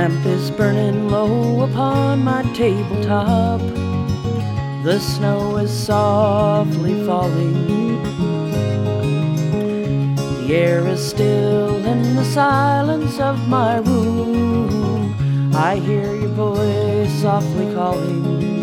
lamp is burning low upon my tabletop. The snow is softly falling. The air is still in the silence of my room. I hear your voice softly calling.